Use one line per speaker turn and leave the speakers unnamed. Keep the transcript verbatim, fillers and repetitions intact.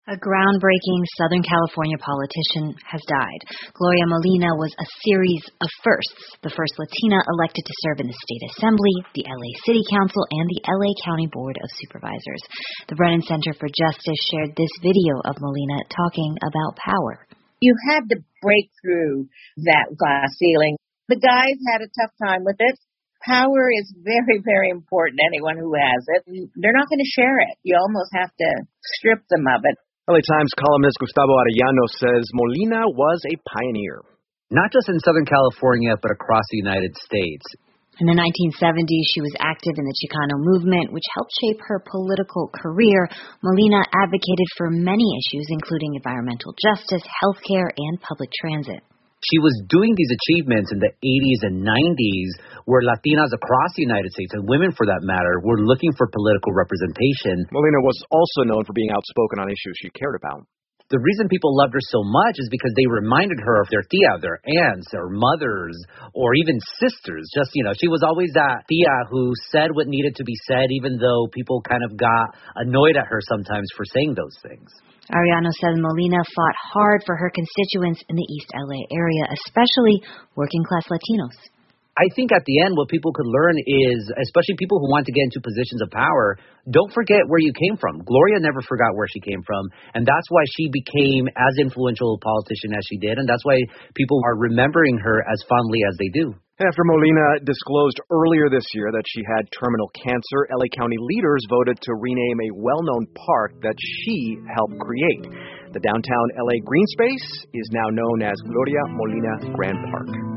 A groundbreaking Southern California politician has died. Gloria Molina was a series of firsts, the first Latina elected to serve in the state assembly, the L A City Council, and the L A County Board of Supervisors. The Brennan Center for Justice shared this video of Molina talking about power.
You had to break through that glass ceiling. The guys had a tough time with it. Power is very, very important to anyone who has it. They're not going to share it. You almost have to strip them of it.
L A Times columnist Gustavo Arellano says Molina was a pioneer.
Not just in Southern California, but across the United States.
In the nineteen seventies, she was active in the Chicano movement, which helped shape her political career. Molina advocated for many issues, including environmental justice, healthcare, and public transit.
She was doing these achievements in the eighties and nineties where Latinas across the United States, and women for that matter, were looking for political representation.
Molina was also known for being outspoken on issues she cared about.
The reason people loved her so much is because they reminded her of their tia, their aunts, their mothers, or even sisters. Just, you know, she was always that tia who said what needed to be said, even though people kind of got annoyed at her sometimes for saying those things.
Arellano says Molina fought hard for her constituents in the East L A area, especially working-class Latinos.
I think at the end what people could learn is, especially people who want to get into positions of power, don't forget where you came from. Gloria never forgot where she came from, and that's why she became as influential a politician as she did, and that's why people are remembering her as fondly as they do.
After Molina disclosed earlier this year that she had terminal cancer, L A County leaders voted to rename a well-known park that she helped create. The downtown L A green space is now known as Gloria Molina Grand Park.